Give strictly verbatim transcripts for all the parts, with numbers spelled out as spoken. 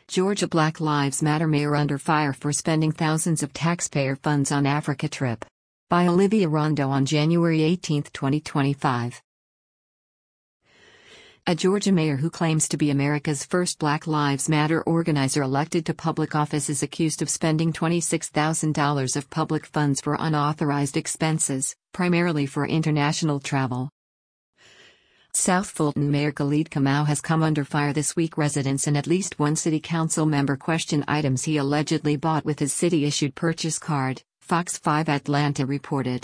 Georgia Black Lives Matter mayor under fire for spending thousands of taxpayer funds on Africa trip. By Olivia Rondo on January eighteenth, twenty twenty-five. A Georgia mayor who claims to be America's first Black Lives Matter organizer elected to public office is accused of spending twenty-six thousand dollars of public funds for unauthorized expenses, primarily for international travel. South Fulton Mayor Khalid Kamau has come under fire this week. Residents and at least one city council member question items he allegedly bought with his city-issued purchase card, Fox five Atlanta reported.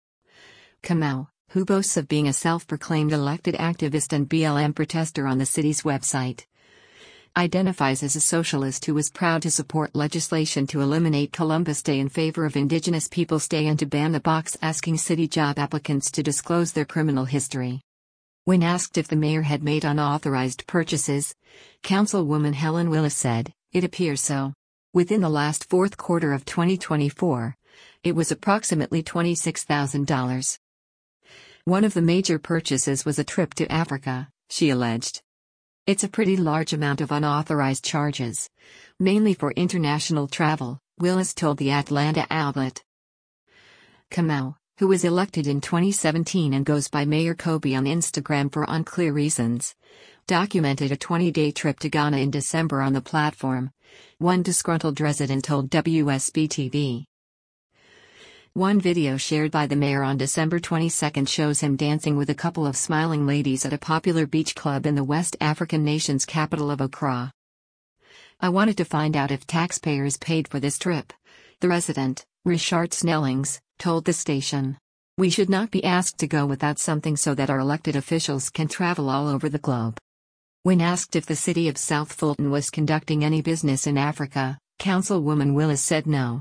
Kamau, who boasts of being a self-proclaimed elected activist and B L M protester on the city's website, identifies as a socialist who was proud to support legislation to eliminate Columbus Day in favor of Indigenous Peoples Day and to ban the box asking city job applicants to disclose their criminal history. When asked if the mayor had made unauthorized purchases, Councilwoman Helen Willis said, "It appears so. Within the last fourth quarter of twenty twenty-four, it was approximately twenty-six thousand dollars. One of the major purchases was a trip to Africa," she alleged. "It's a pretty large amount of unauthorized charges, mainly for international travel," Willis told the Atlanta outlet. Kamau, who was elected in twenty seventeen and goes by Mayor Kobe on Instagram for unclear reasons, documented a twenty-day trip to Ghana in December on the platform, one disgruntled resident told W S B T V. One video shared by the mayor on December twenty-second shows him dancing with a couple of smiling ladies at a popular beach club in the West African nation's capital of Accra. "I wanted to find out if taxpayers paid for this trip," the resident, Richard Snellings, told the station. "We should not be asked to go without something so that our elected officials can travel all over the globe." When asked if the city of South Fulton was conducting any business in Africa, Councilwoman Willis said no.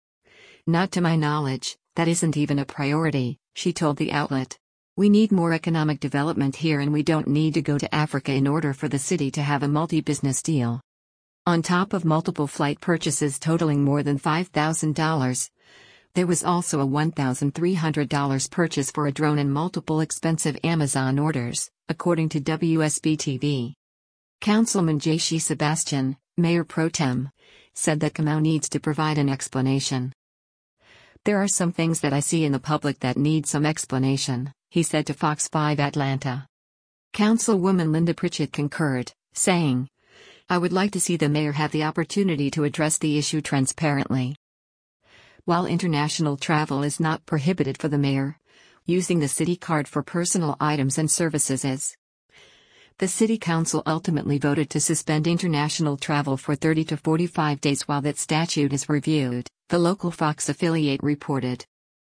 "Not to my knowledge, that isn't even a priority," she told the outlet. "We need more economic development here and we don't need to go to Africa in order for the city to have a multi-business deal." On top of multiple flight purchases totaling more than five thousand dollars, there was also a one thousand three hundred dollars purchase for a drone and multiple expensive Amazon orders, according to W S B T V. Councilman J C Sebastian, Mayor Pro Tem, said that Kamau needs to provide an explanation. "There are some things that I see in the public that need some explanation," he said to Fox five Atlanta. Councilwoman Linda Pritchett concurred, saying, "I would like to see the mayor have the opportunity to address the issue transparently." While international travel is not prohibited for the mayor, using the city card for personal items and services is. The city council ultimately voted to suspend international travel for thirty to forty-five days while that statute is reviewed, the local Fox affiliate reported.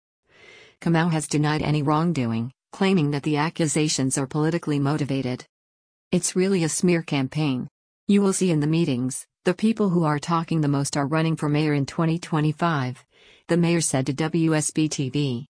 Kamau has denied any wrongdoing, claiming that the accusations are politically motivated. "It's really a smear campaign. You will see in the meetings, the people who are talking the most are running for mayor in twenty twenty-five, the mayor said to W S B T V.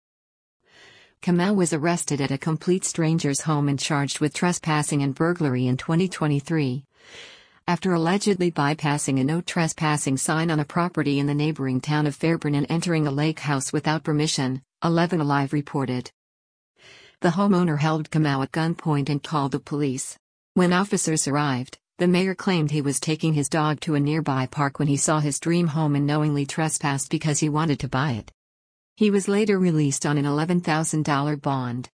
Kamau was arrested at a complete stranger's home and charged with trespassing and burglary in twenty twenty-three, after allegedly bypassing a no trespassing sign on a property in the neighboring town of Fairburn and entering a lake house without permission, eleven Alive reported. The homeowner held Kamau at gunpoint and called the police. When officers arrived, the mayor claimed he was taking his dog to a nearby park when he saw his dream home and knowingly trespassed because he wanted to buy it. He was later released on an eleven thousand dollars bond.